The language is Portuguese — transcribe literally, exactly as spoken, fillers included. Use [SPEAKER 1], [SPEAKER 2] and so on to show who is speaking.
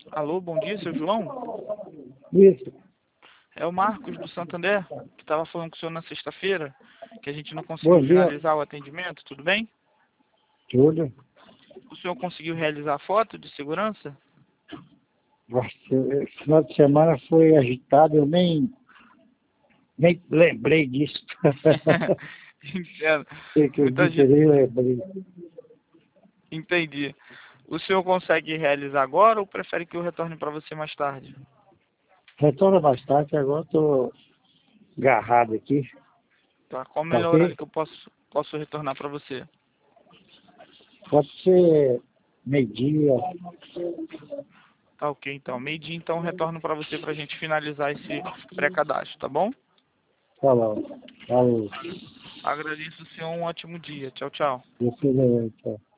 [SPEAKER 1] Alô, bom dia, seu João?
[SPEAKER 2] Isso.
[SPEAKER 1] É o Marcos do Santander, que estava falando com o senhor na sexta-feira, que a gente não conseguiu
[SPEAKER 2] Bom dia.
[SPEAKER 1] finalizar o atendimento, tudo bem?
[SPEAKER 2] Tudo.
[SPEAKER 1] O senhor conseguiu realizar a foto de segurança?
[SPEAKER 2] Nossa, esse final de semana foi agitado, eu nem, nem lembrei disso.
[SPEAKER 1] Entendo.
[SPEAKER 2] Sei que eu
[SPEAKER 1] Muita
[SPEAKER 2] disse, eu
[SPEAKER 1] gente.
[SPEAKER 2] nem lembrei.
[SPEAKER 1] Entendi. O senhor consegue realizar agora ou prefere que eu retorne para você mais tarde?
[SPEAKER 2] Retorna mais tarde, agora estou agarrado aqui.
[SPEAKER 1] Tá? Qual o
[SPEAKER 2] Tá
[SPEAKER 1] melhor horário
[SPEAKER 2] ok?
[SPEAKER 1] que eu posso, posso retornar para você?
[SPEAKER 2] Pode ser meio-dia.
[SPEAKER 1] Tá ok, então. Meio-dia, então, eu retorno para você para a gente finalizar esse pré-cadastro, tá bom?
[SPEAKER 2] Tá bom. Falou.
[SPEAKER 1] Agradeço o senhor, um ótimo dia. Tchau, tchau.
[SPEAKER 2] Você, tchau.